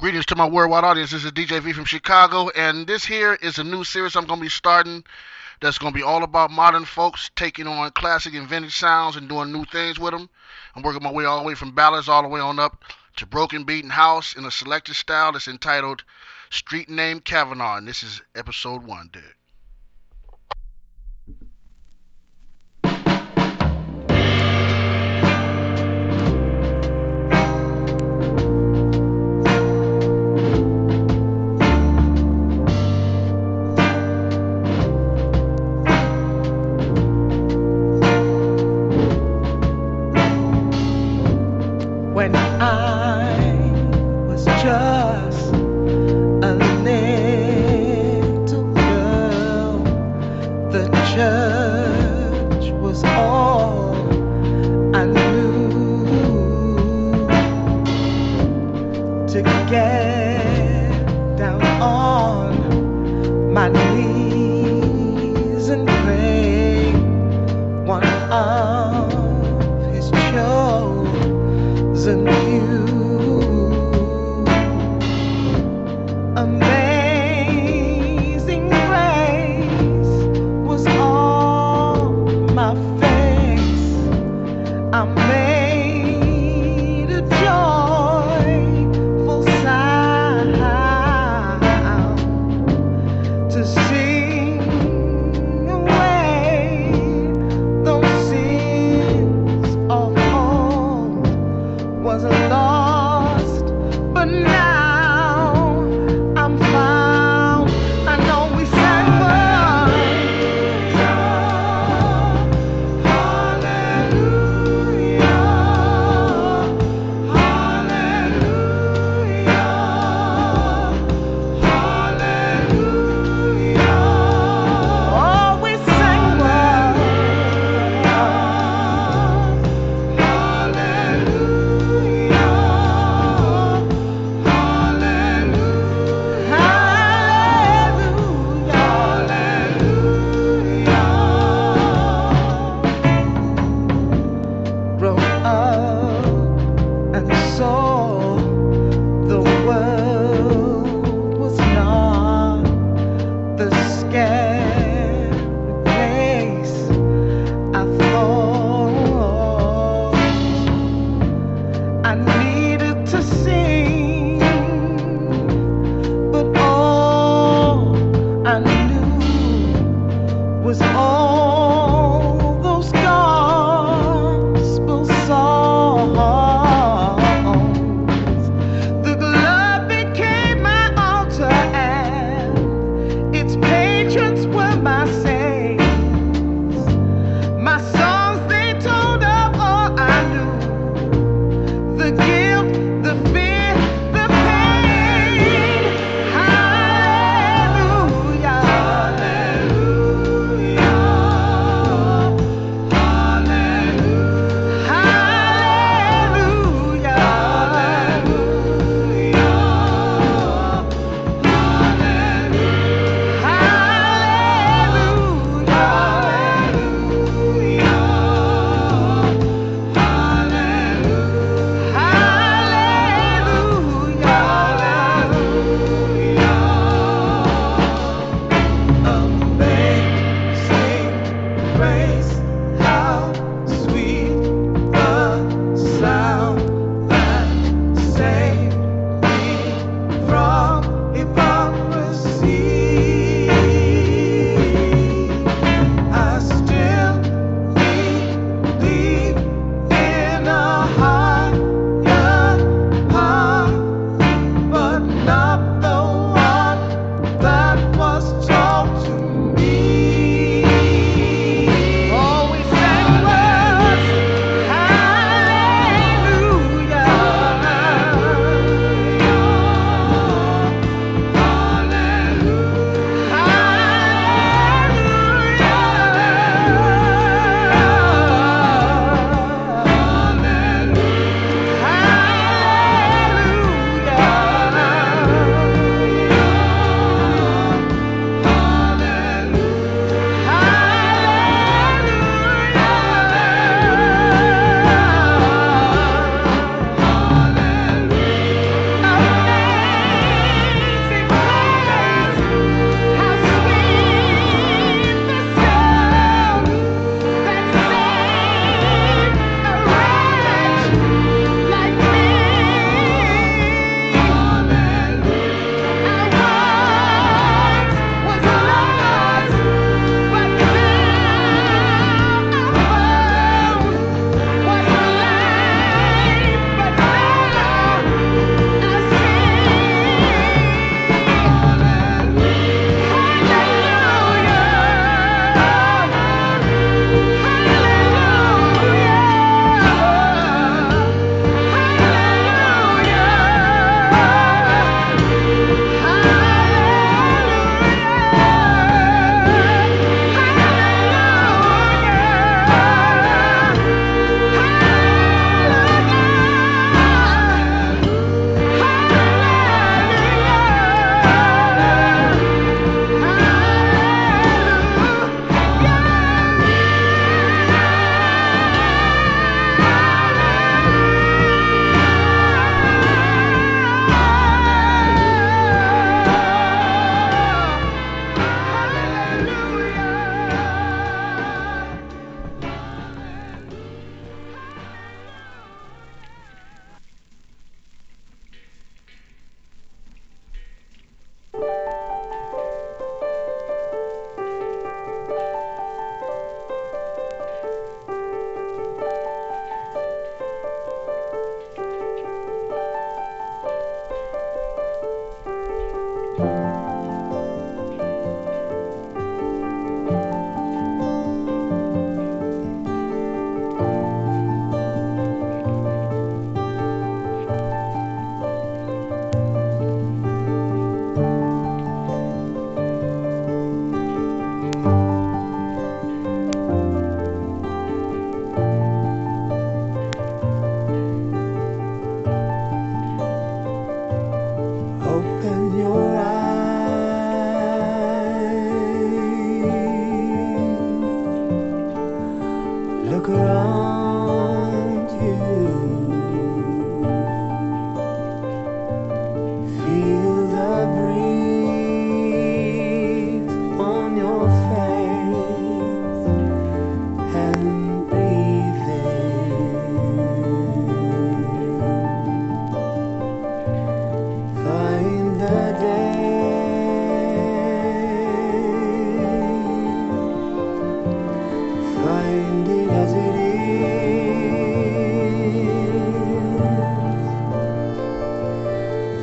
Greetings to my worldwide audience. This is DJ V from Chicago, and this here is a new series I'm going to be starting that's going to be all about modern folks taking on classic and vintage sounds and doing new things with them. I'm working my way all the way from ballads all the way on up to broken beat and house in a selected style that's entitled Street Name Kavanaugh, and this is episode 1, dude. When I was just a little girl, the church was all I knew. To get down on my knees and pray one of his chosen few. Amazing grace was on my face. I made a joyful sound to sing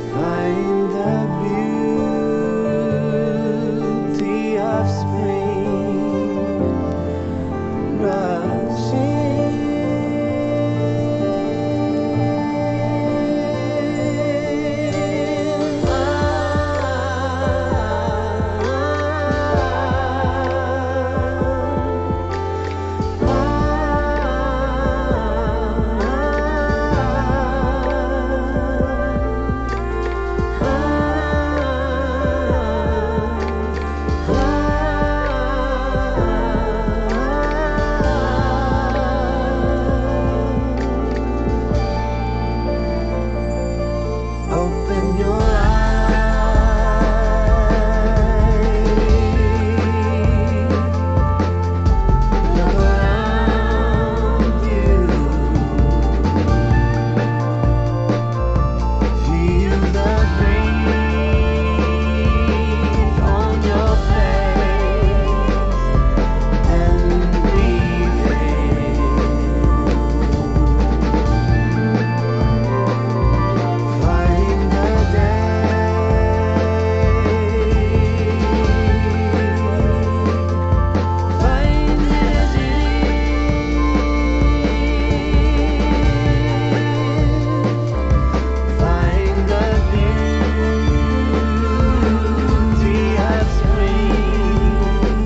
Find the beauty of spring rushing. Open your eyes, look around you, feel the breeze on your face and breathe in. Find the day, find it as it is. Find the beauty of spring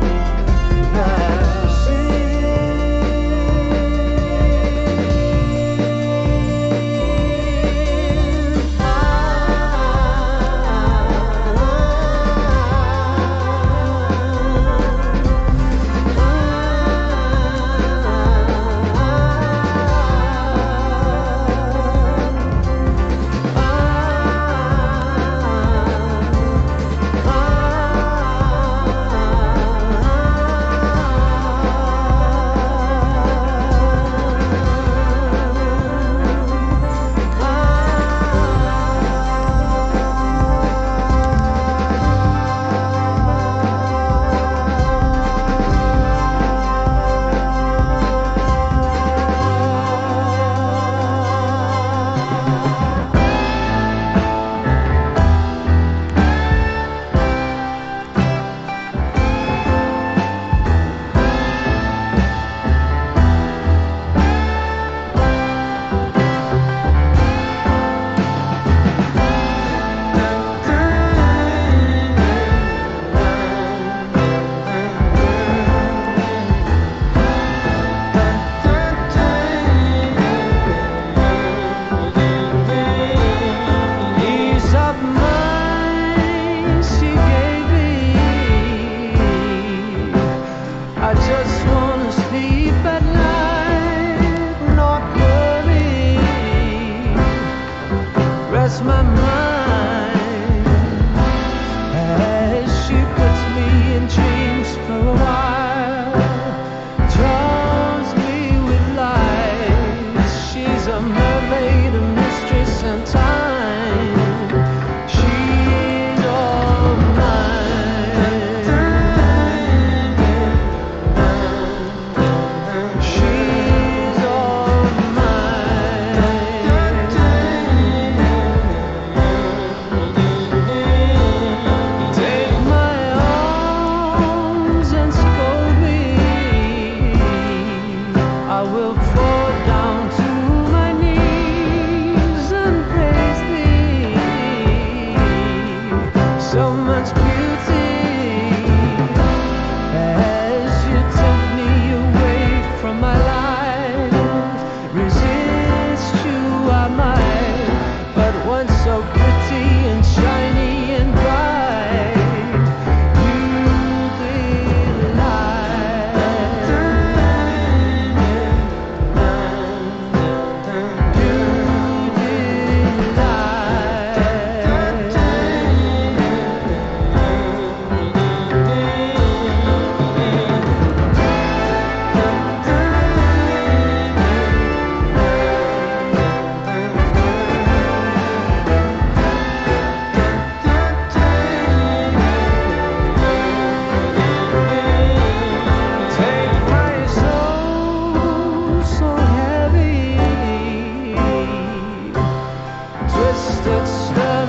Ease of mind she gave me. I just wanna sleep at night, not worry, rest my mind as she puts me in dreams for a while, charms me with lies. She's a mermaid, a mistress, and time. She's all mine. She's all mine. Take my arms and scold me. I will fall down to my knees and praise thee. So much beauty as you tempt me away from my life. Resist you I might, but once so pretty and shiny and bright, you twisted stuff.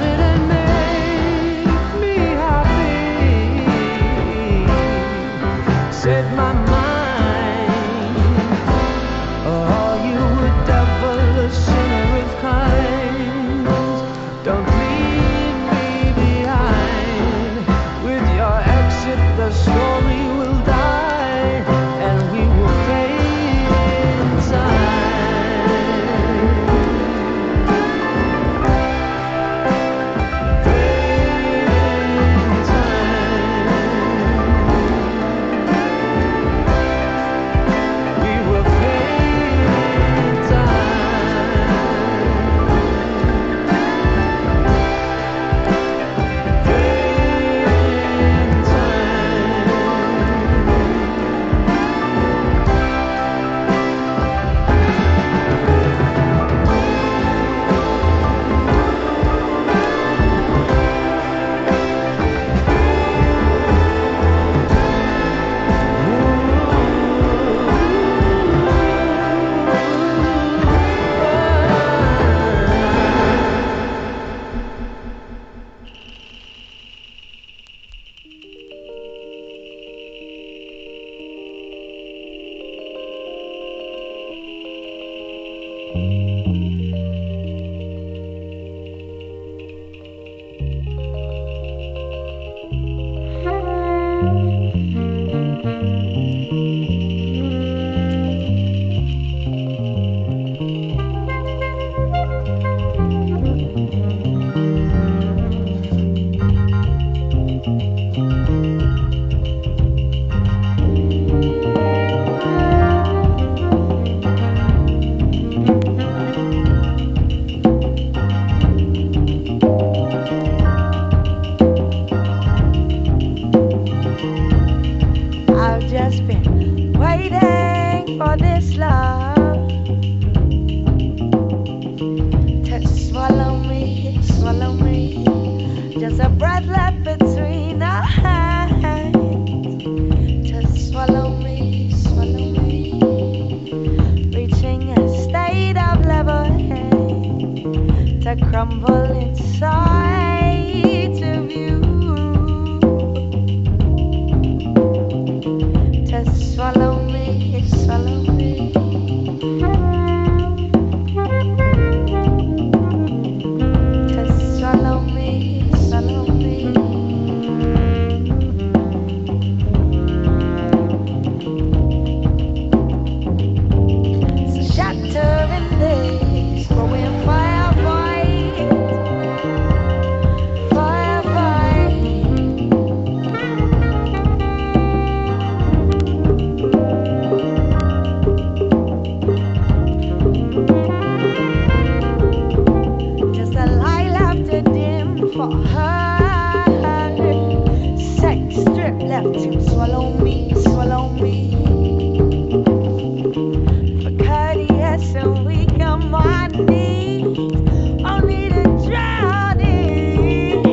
swallow me. Just a breath left between our hands. Just swallow me, reaching a state of level head to crumble inside of you. Just swallow me, swallow me. Just swallow me, swallow me. Shattering days, growing firefight, firefight. Just a light left to dim for her. Sex strip left to swallow me, swallow me. Courteous and weak on my knees, only to drown in.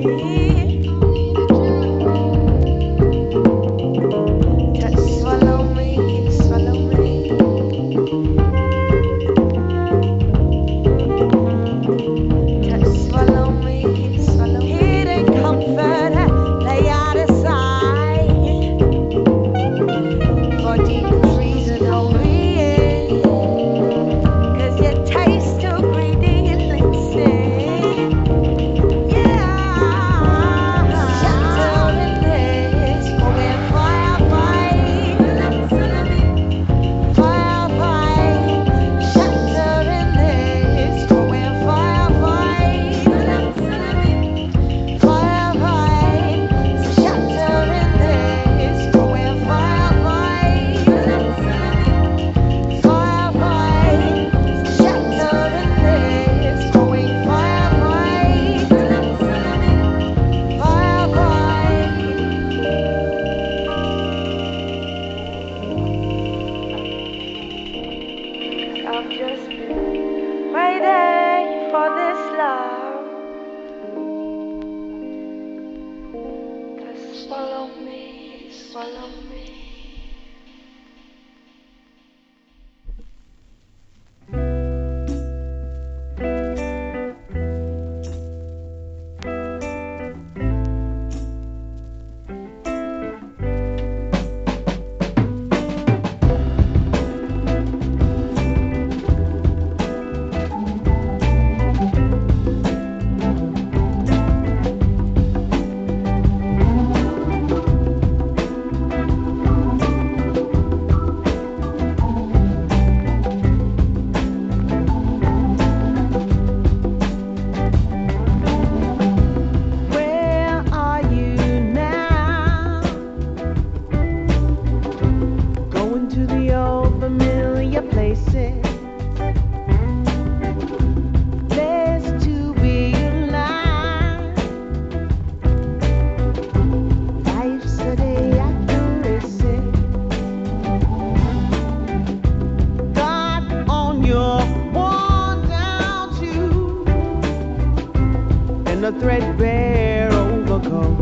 Just swallow me, swallow me. Just swallow me, swallow me. Hidden comfort, lay out aside for deep reason only. I've just been waiting for this love to swallow me, swallow me. A threadbare overcoat.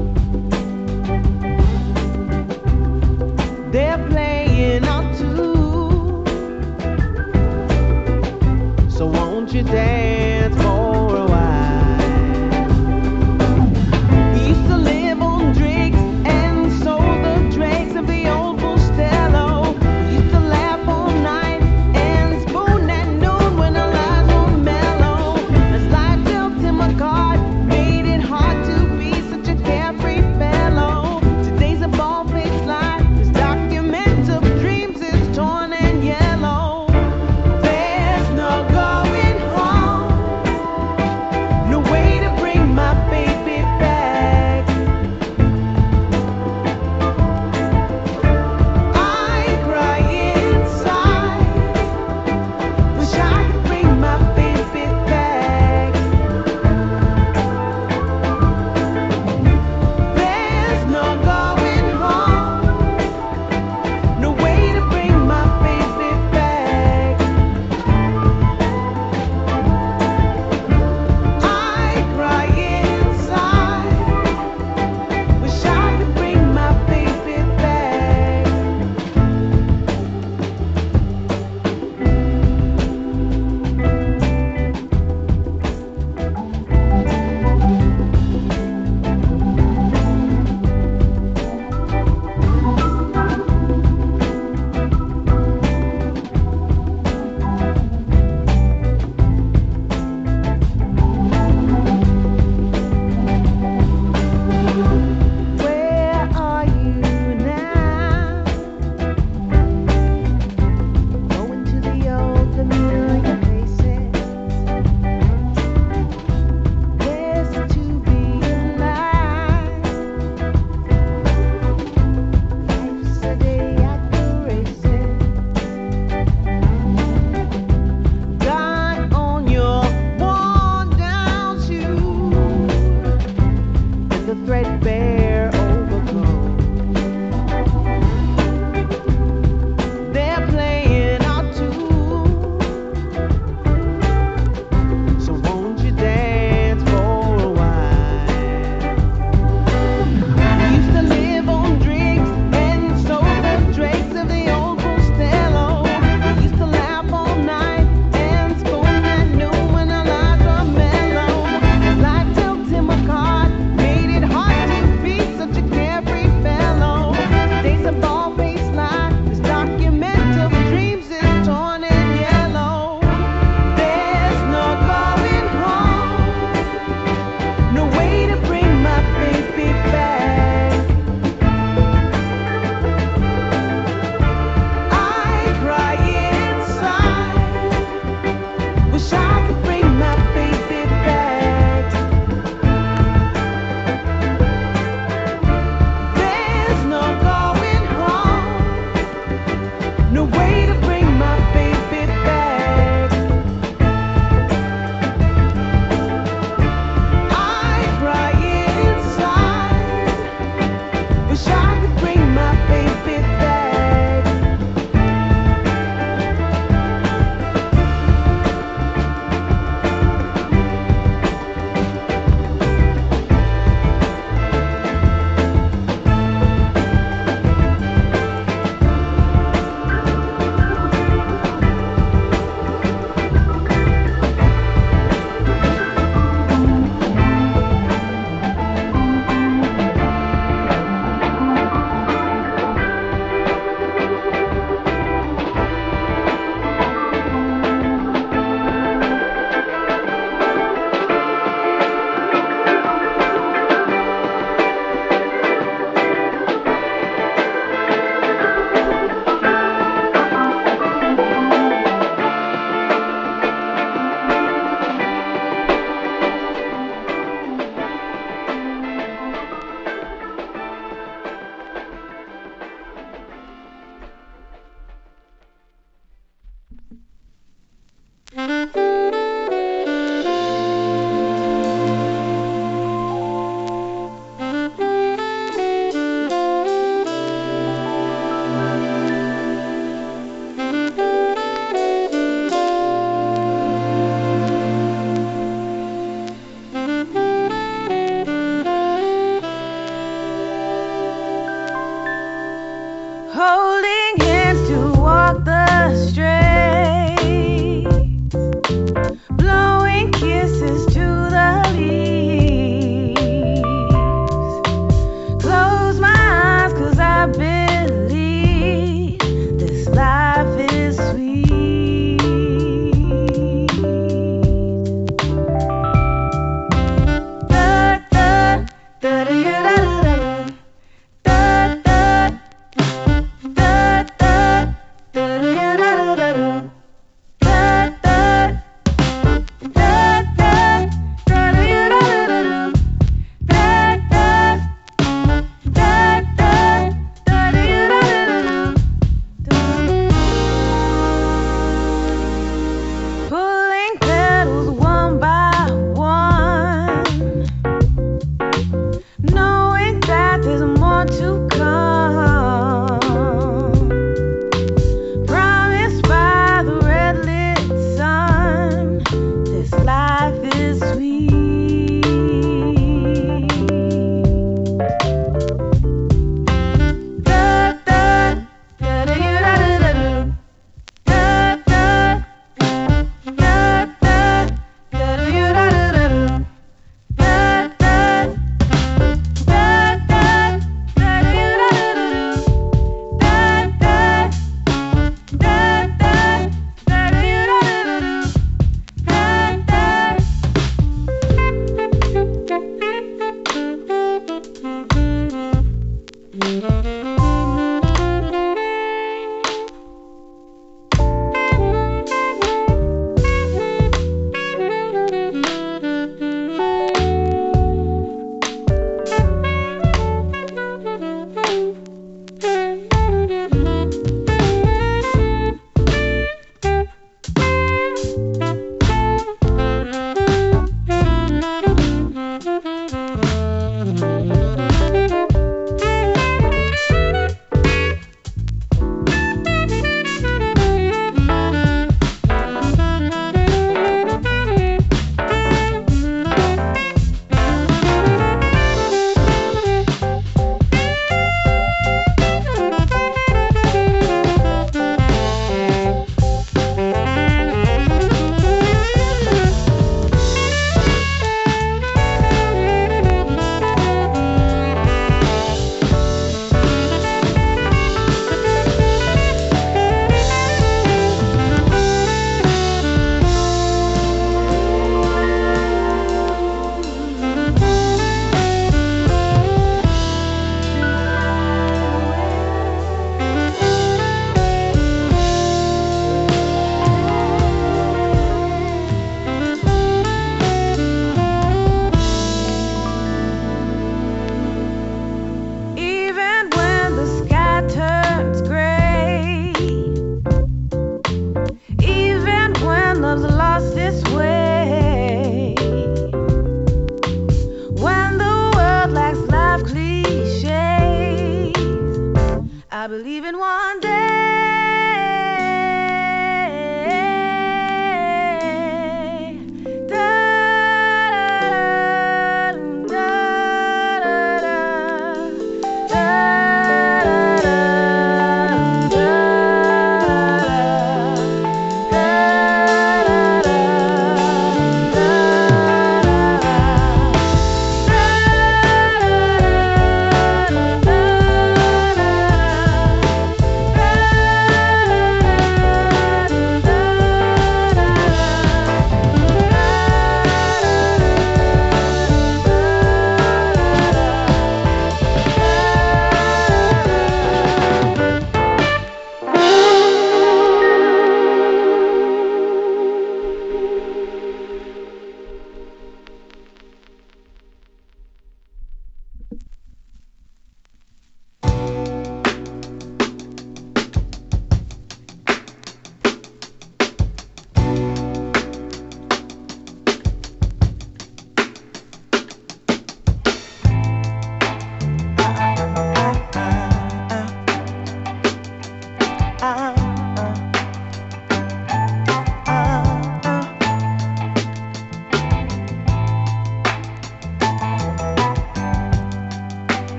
They're playing out too, so won't you dance for a while? We used to live on drinks and sold the drinks of the old Costello. We used to laugh all night and spoon at noon when our lives were mellow. As life dealt him a card, made it hard to be such a carefree fellow. Today's a bald-faced lie. This document of dreams is torn and yellow. There's no going home.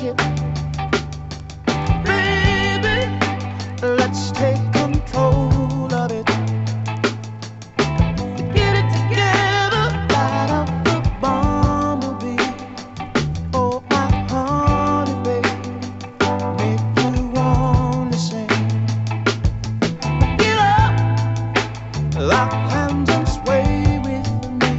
ship. Baby, let's take control of it. Get it together, light up the bumblebee. Oh, my honey, baby, make you wanna sing. Get up, lock hands and sway with me.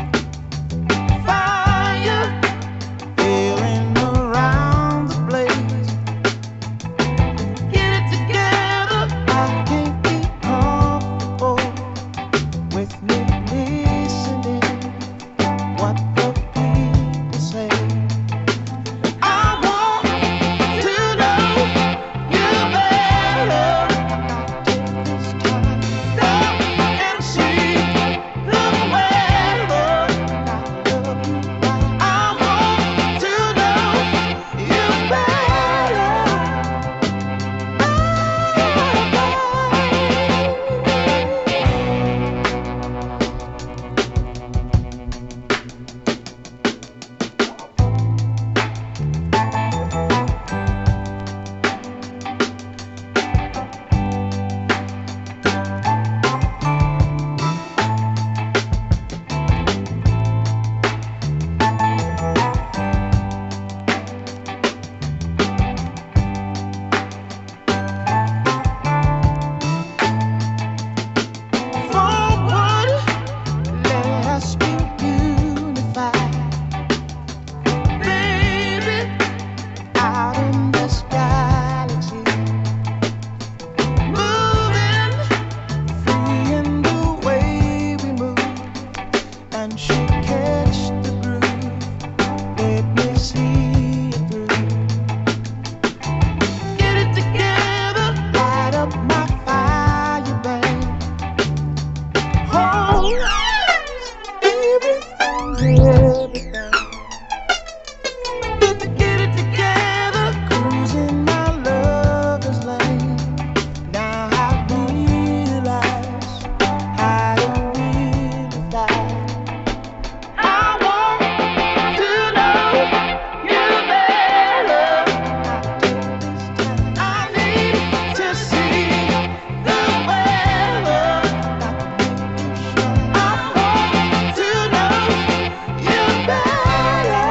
Fire, feeling around the blaze. Get it together, I can't be comfortable with me listening what the people say. I want to know you better. Take this time, stop and see the weather. I love you right. I want to know you better. Forward, let's be unified. Baby, out in this galaxy, moving free in the way we move, and she catch the groove. Let me see it through. Get it together, light up my fire, babe. Hold everything. Get it together, cruising my lover's lane. Now I realize how it really flies. I want to know you better. I need to see the weather. I want to know you better.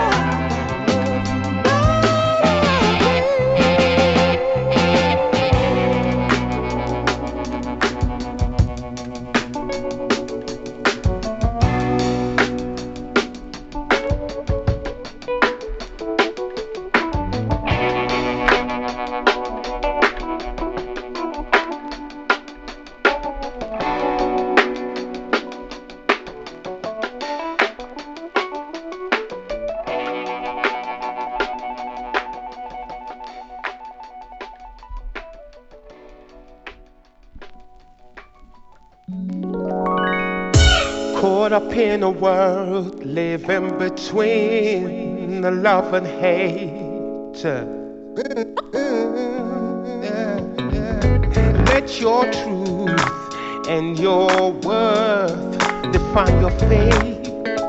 Caught up in a world living between the love and hate. Let your truth and your worth define your fate.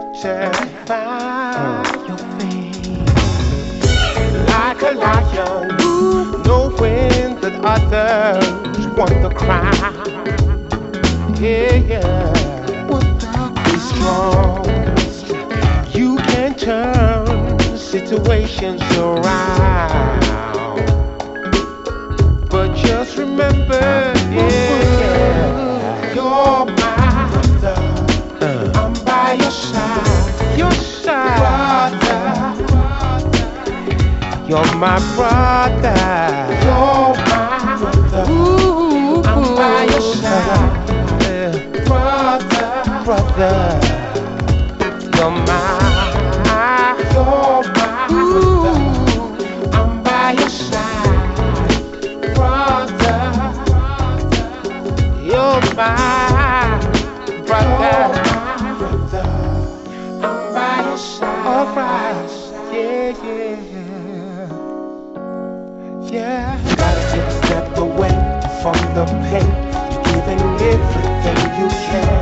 Define your fate. Like a lion, knowing that others want the crown. Yeah. Be strong. You can turn situations around. But just remember, yeah, you're my brother. I'm by your side. Your side. Brother. You're my brother. You're my brother. Ooh, I'm by your side. Brother, you're my brother. I'm by your side, brother. You're my brother. I'm by your side. Alright, yeah, yeah, yeah. Gotta take a step away from the pain. You're giving everything you can.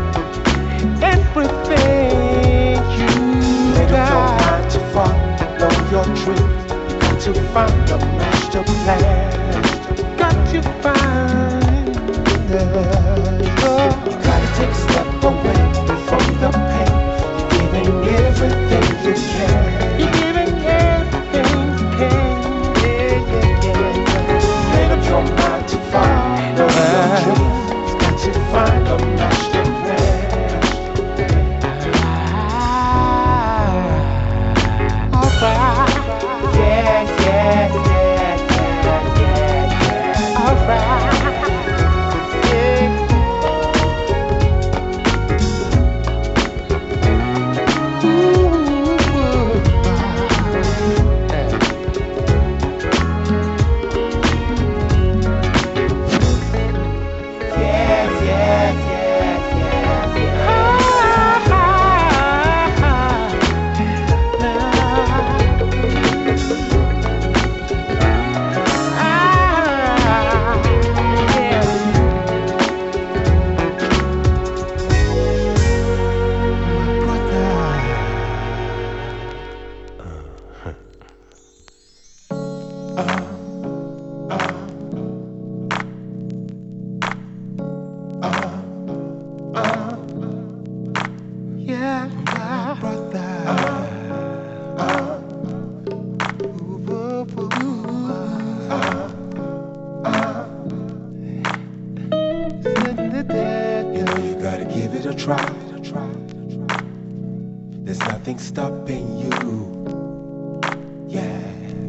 Everything you got. Don't all your dreams. You got to find a master plan. Got to find you gotta take a step away from the pain. You're giving everything you can. You're giving everything you can. Made up your mind to find your dreams. Got to find a master plan. Alright. Yeah. Alright. There's nothing stopping you. Yeah.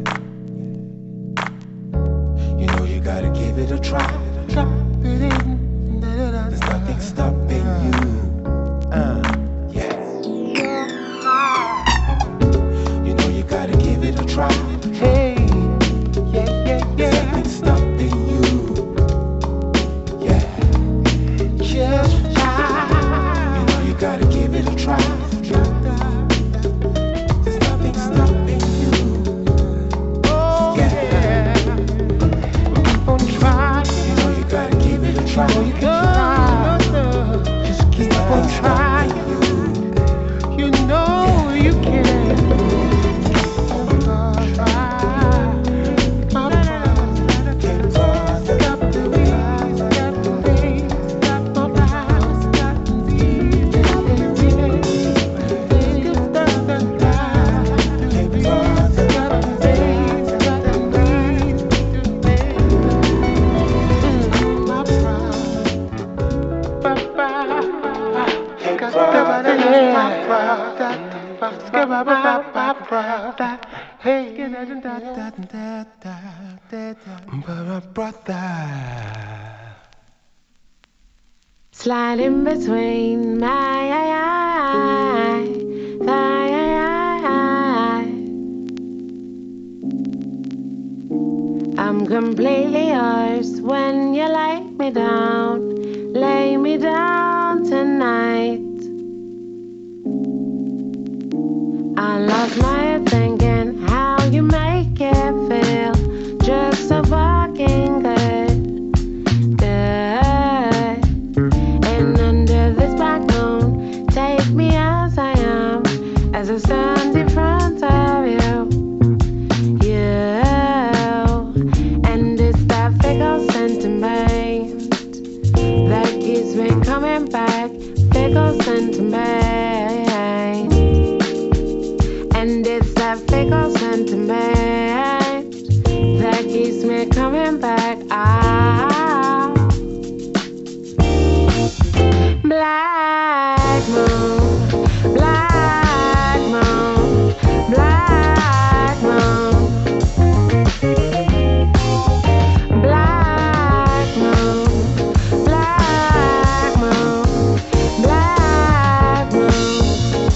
You know you gotta give it a try. There's nothing stopping you. Yeah. You know you gotta give it a try. Hey. Yeah. There's nothing stopping you. Yeah. Just try. You know you gotta give it a try. Just keep on trying. You know you can. Slide in between my eyes. I'm completely yours when you lay me down tonight. I lost my head thinking how you make it feel, just so fucking good. And under this black moon, take me as I am, as I stand in front of you. And it's that fickle sentiment that keeps me coming back, fickle sentiment. And it's that fickle sentiment that keeps me coming back. Black moon, black moon, black moon, black moon, black moon, black moon.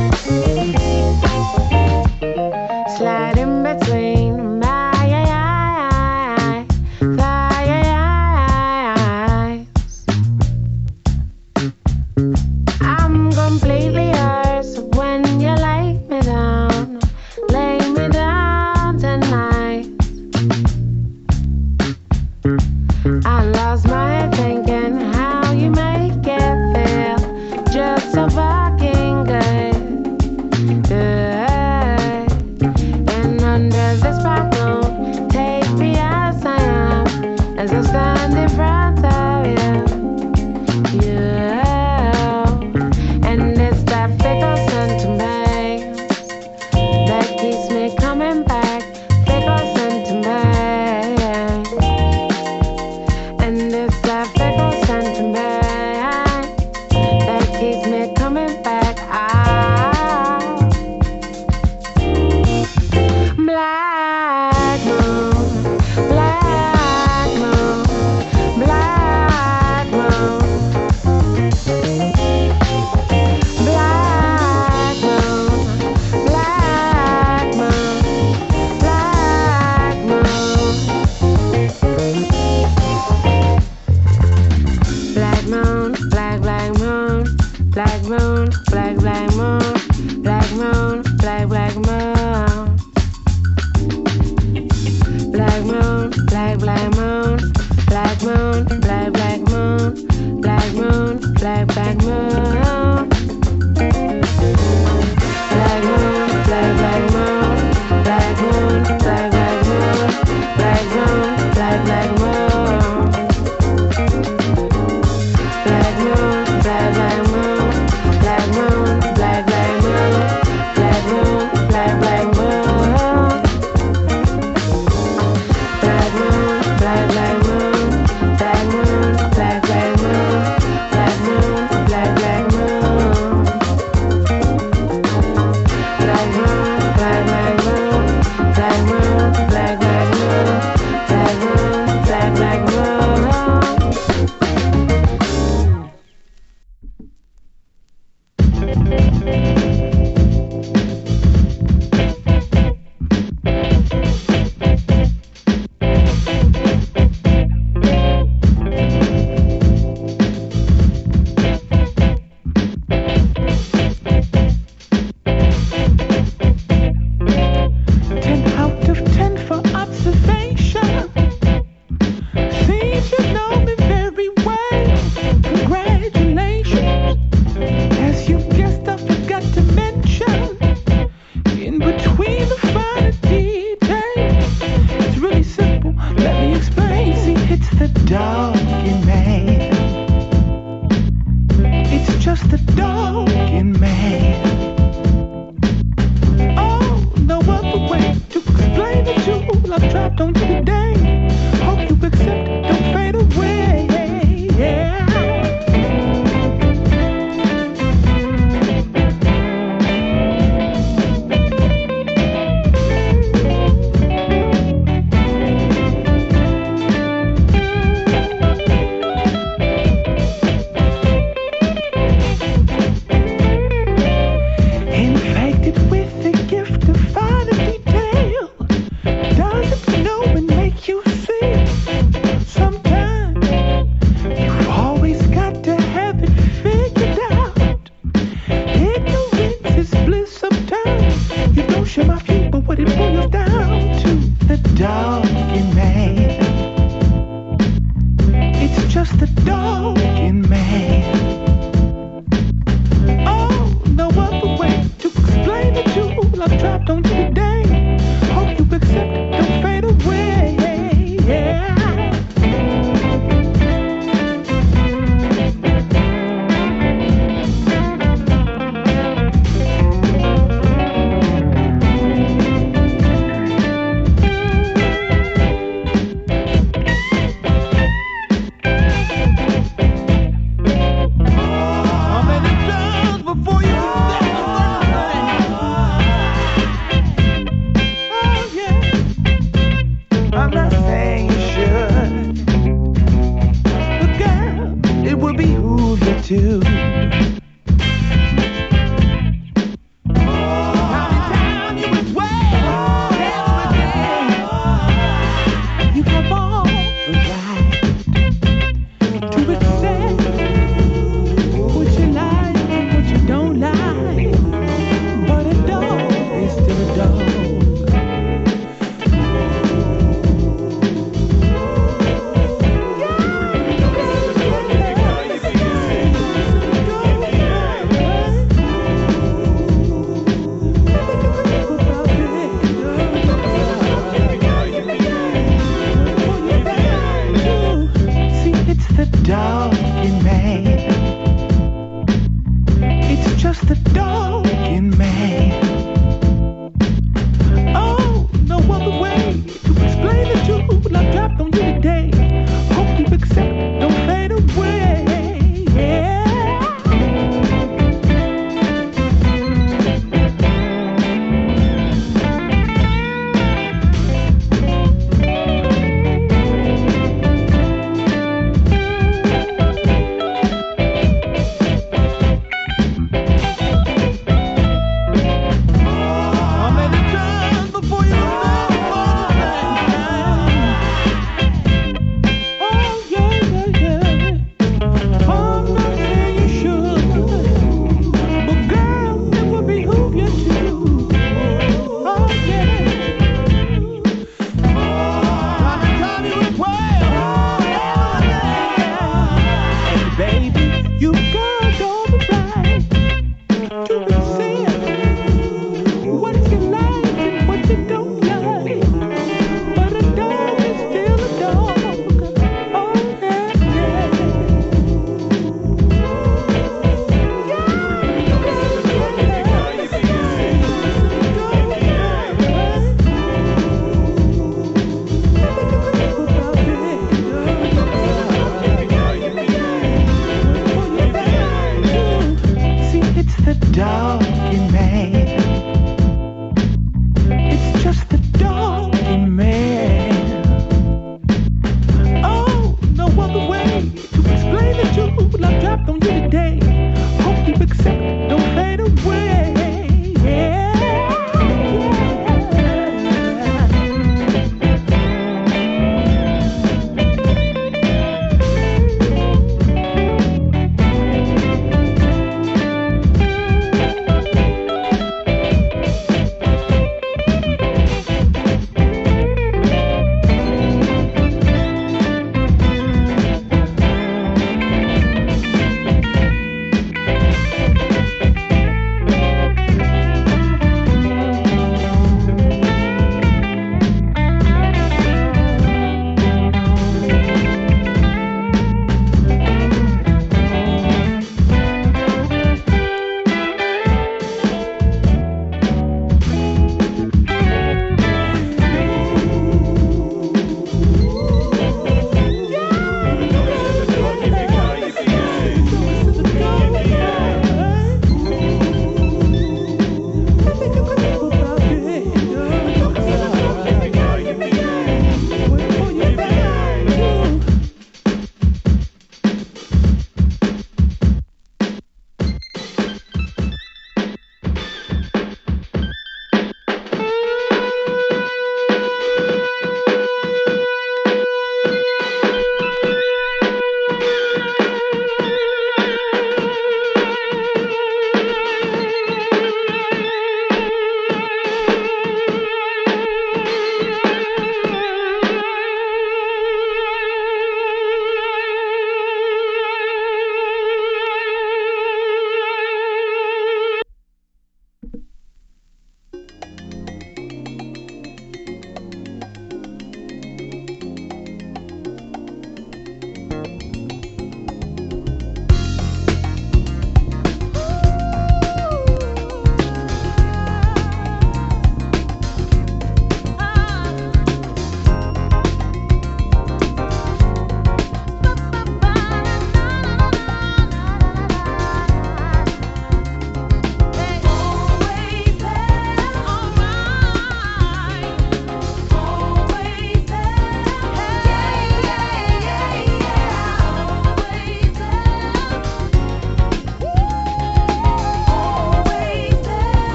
Slide in between my eyes. I'm completely yours when you lay me down tonight. I lost my head thinking how you make it feel, just so fucking good. Black moon, black moon, black moon. Black moon, black moon, black moon. Black moon, black moon, black moon, black moon, black moon, black moon. Black moon, black moon, black moon, black moon, black moon, black moon. Black moon, black moon, black moon, black moon, black moon, black moon. Black moon, black moon, black moon, black moon, black moon, black moon. Black moon, black moon, black moon, black moon, black moon, black moon. Black moon, black moon, black moon, black moon, black moon, black moon.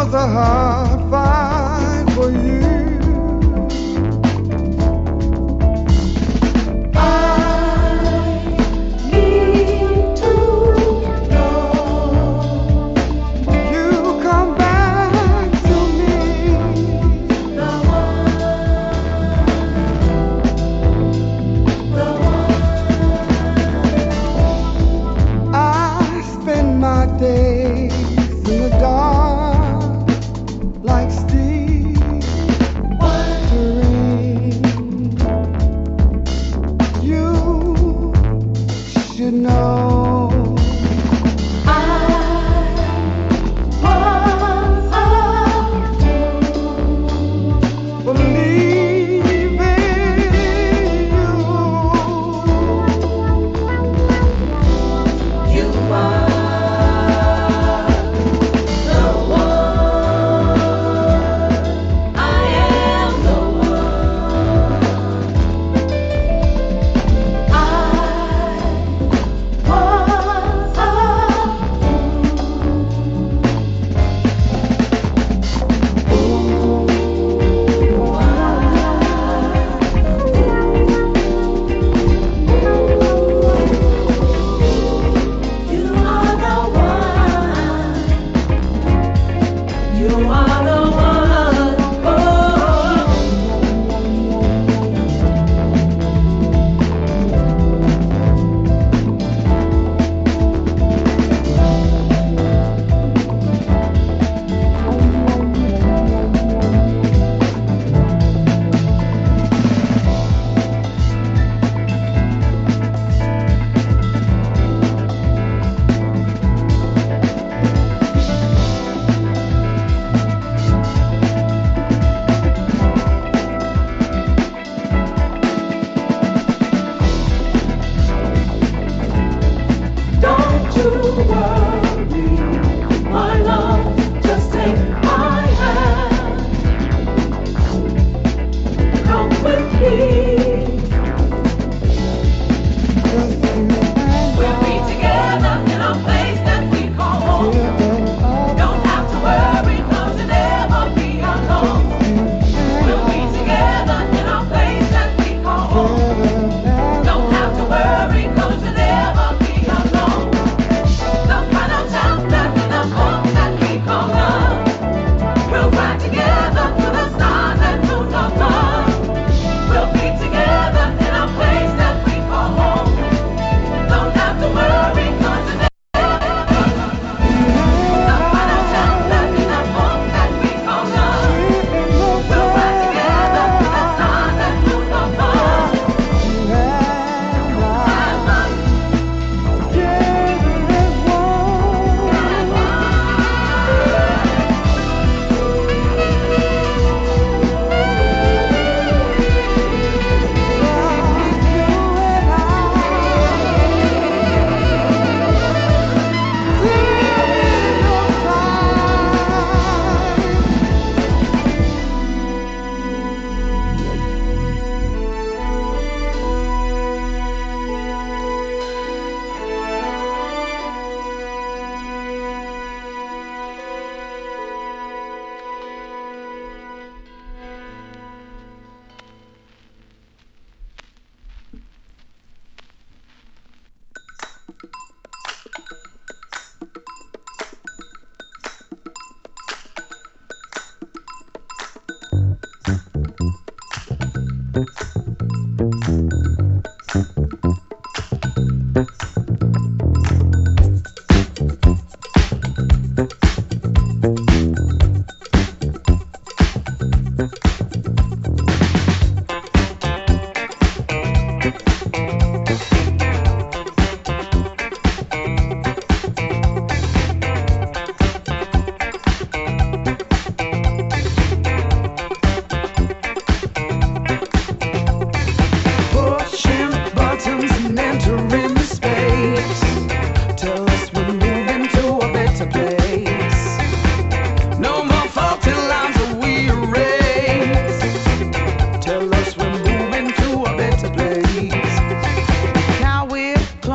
was a hard fight for you. Days in the dark, like Steve wondering. You should know I was a fool for leaving you. You are.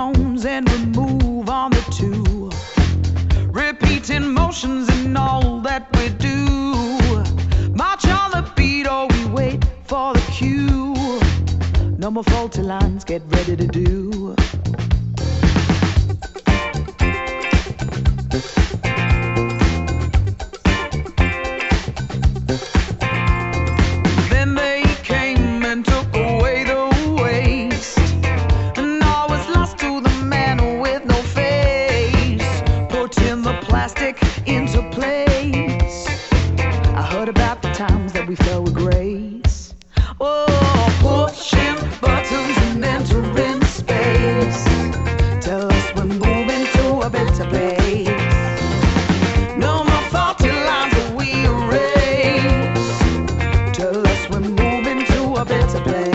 and remove on the two. Repeating motions and all that. that we do. March on the beat or we wait for the cue. No more faulty lines, get ready to do. Then they came and took away the waste, and all was lost to the man with no face, putting the plastic into place. I heard about the times that we fell with grace. Oh, pushing buttons and entering space. Tell us we're moving to a better place. No more faulty lines that we erase. Tell us we're moving to a better place.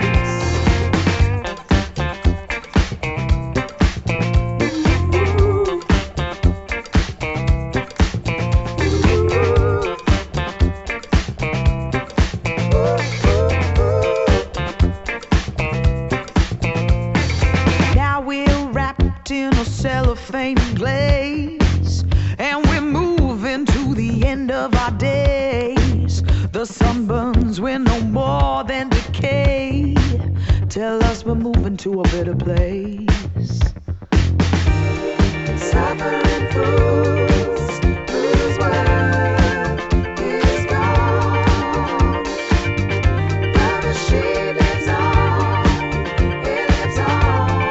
Now we're wrapped in a cellophane glaze, and we're moving to the end of our days. The sun burns, we're no more than decay. Tell us we're moving to a better place. Suffering fools, whose word is gone. The machine lives on, it lives on.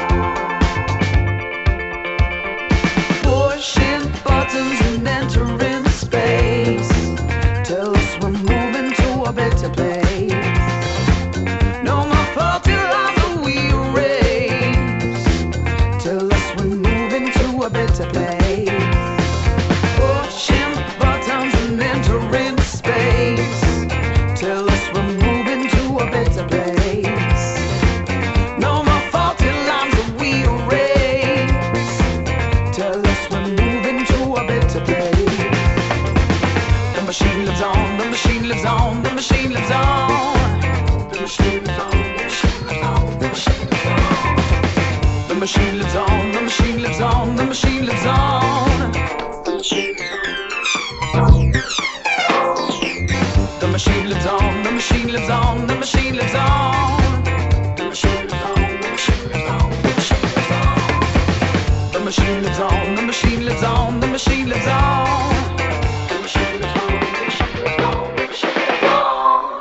Pushing buttons and entering space. Tell us we're moving to a better place. No more faulty lines that we erase. Tell us we're moving to a better place. Pushing buttons and entering space. Tell us we're moving to a better place. No more faulty lines that we erase. Tell us we're moving to a better place. The machine lives on, the machine lives on, the machine lives on. The machine lives on, the machine lives on, the machine lives on. The machine lives on, the machine lives on, the machine lives on. The machine lives on, the machine lives on, the machine lives on. The machine lives on, the machine lives on, the machine lives on. The machine lives on, the machine lives on, the machine lives on. The machine lives on, the machine lives on, the machine lives on.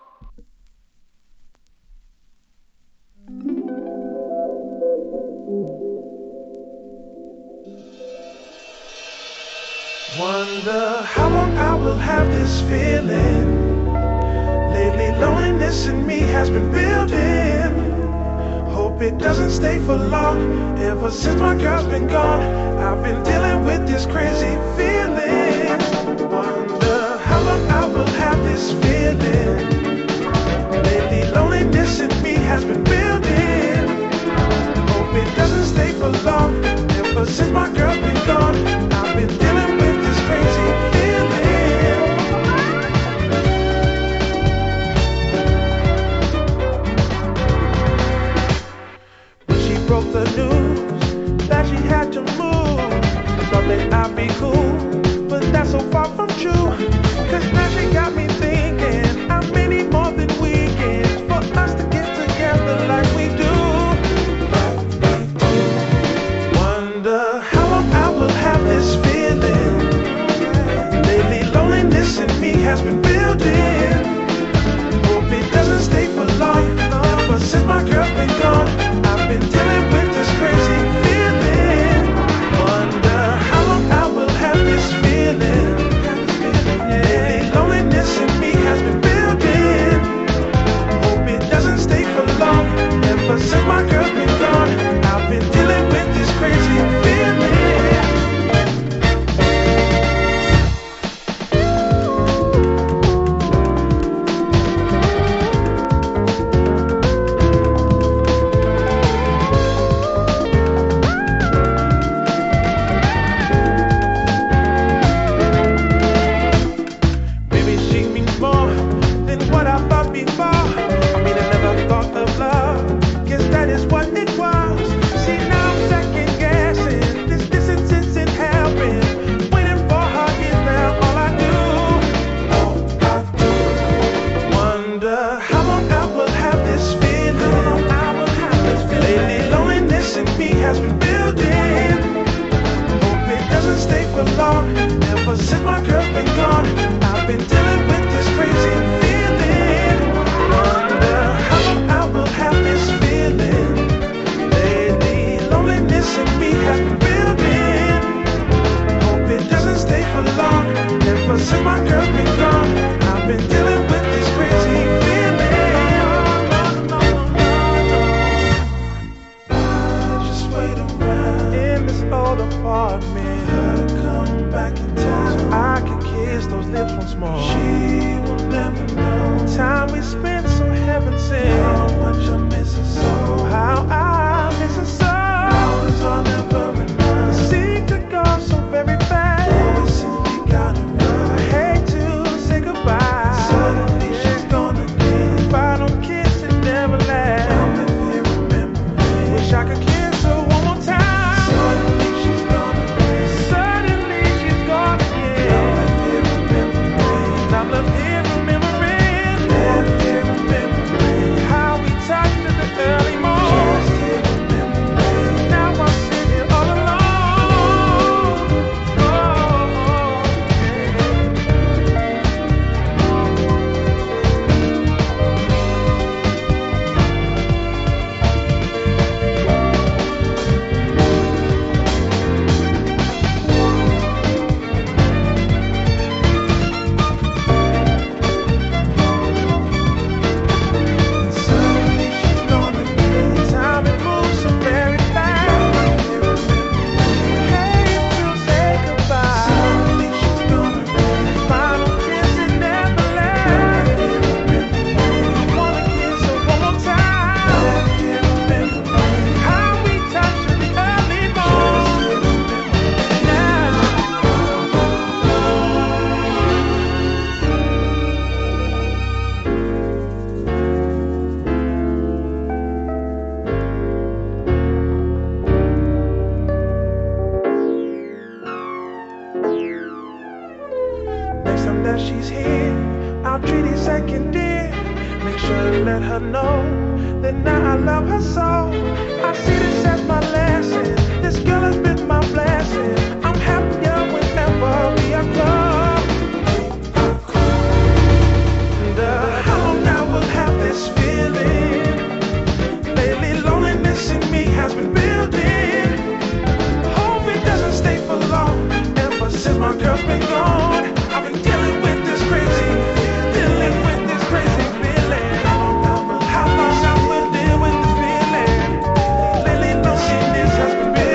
Wonder how long I will have this feeling. Lately, loneliness in me has been building. Hope it doesn't stay for long. Ever since my girl's been gone, I've been dealing with this crazy feeling. Wonder how long I will have this feeling. Lately, loneliness in me has been building. Hope it doesn't stay for long. Ever since my girl's been gone, I've been dealing with this crazy feeling. When she broke the news that she had to move, thought that I'd be cool, but that's so far from true. Cause now she got me thinking how many more than weekends for us to get together like we do. Wonder how long I will have this feeling. Lately, loneliness in me has been building. Hope it doesn't stay for long. Ever since my girl's been gone, I've been dealing with this crazy feeling. Wonder how long I will have this feeling. Yeah. since my girl's been gone, I've been dealing with this crazy feeling. Wonder how long I will have this feeling. Lately, loneliness in me has been building. Hope it doesn't stay for long. Ever since my girl's been gone, I've been dealing with this crazy feeling. I just wait around in this old apartment. Her come back in time so I can kiss those lips once more. She will never know time we spent so heaven sent. How much I miss her so. How I miss her so. How it's all never enough. The secret goes so very fast. Always simply gotta run. I hate to say goodbye. Suddenly she's gone again. If I don't kiss it never lasts. I'm in here remembering. Wish I could kiss her one more time. Suddenly she's gone again. Suddenly she's gone again. I'm left here remembering. I'm left here remembering. Left here remembering. How we talked in the early morning. Just here remembering. Now I'm sitting here all alone. Oh, suddenly she's gone again. Time it moves so very fast. Hate to say goodbye. Suddenly she's gone again. Final kiss it never lasts. Wanna kiss her one more time. How we touched in the early morning. Now. Next time that she's here, I'll treat it second dear. Make sure to let her know that now I love her so. I see this as my lesson. This girl has been my blessing. I'm happier whenever we are close. How long I will have this feeling. Lately, loneliness in me has been building. Hope it doesn't stay for long. Ever since my girl's been gone, I've been dealing with this crazy, dealing with this crazy feeling. How long I will deal with this feeling. Lately, loneliness has been building.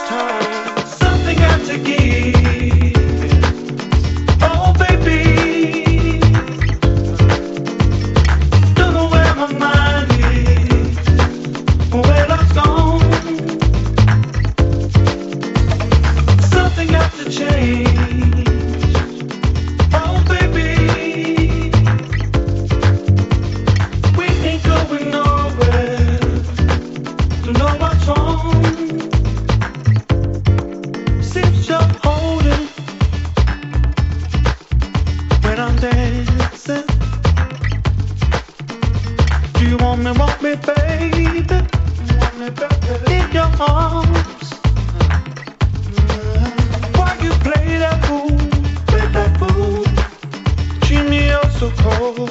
Something got to give. Oh, baby. Don't know where my mind is, where love's gone. Something got to change. Oh, baby. We ain't going nowhere. Don't know what's wrong. Seems you're holding when I'm dancing. Do you want me, baby? In your arms. Why you play that fool? Treat me oh so cold.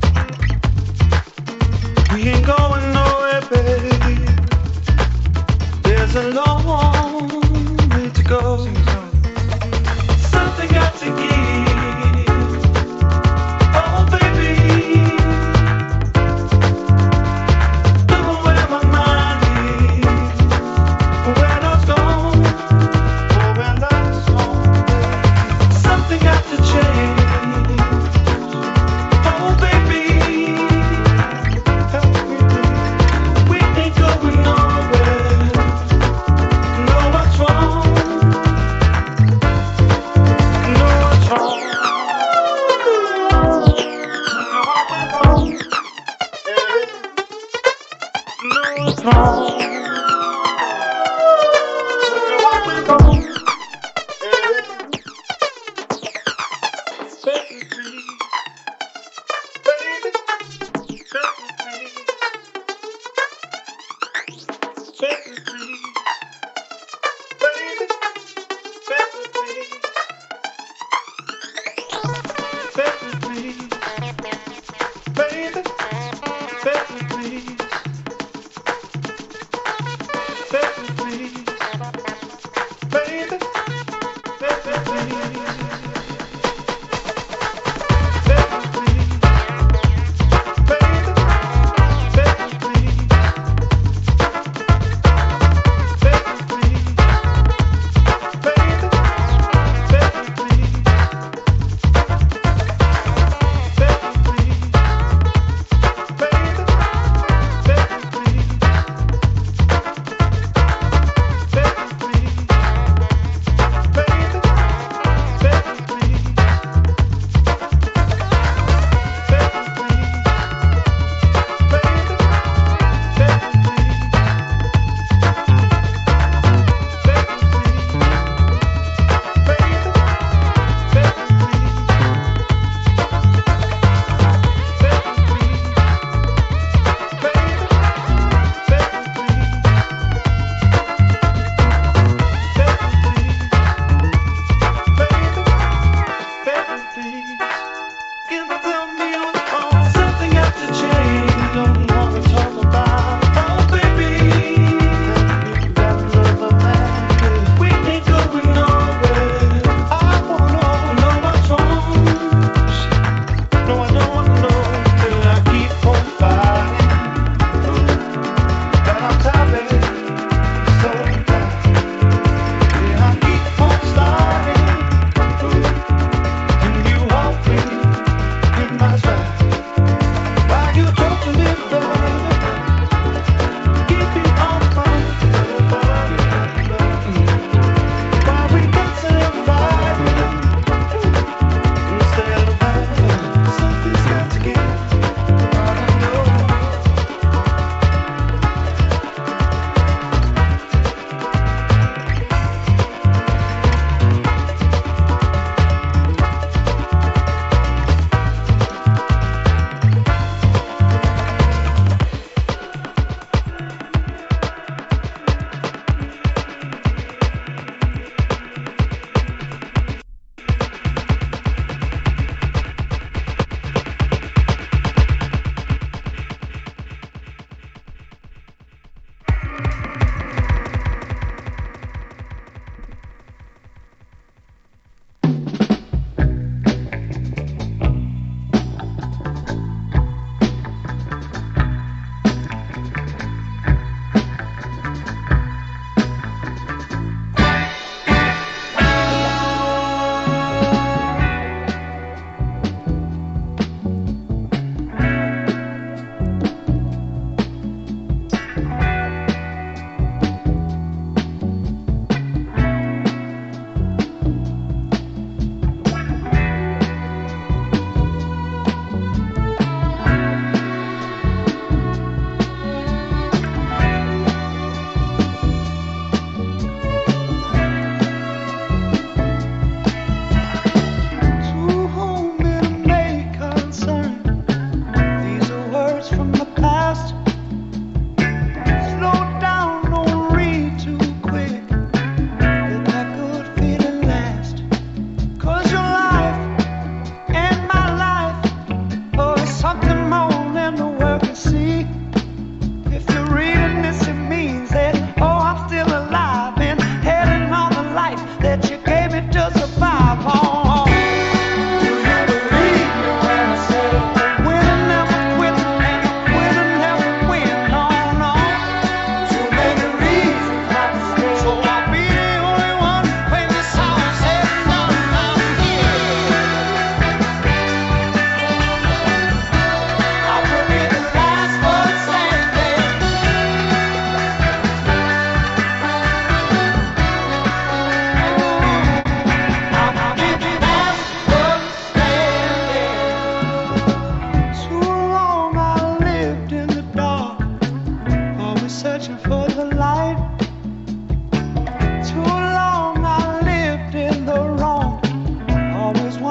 We ain't going nowhere, baby. There's a long way to go. Something got to give. Oh, baby. Don't know where my mind is,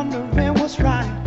wondering what's right.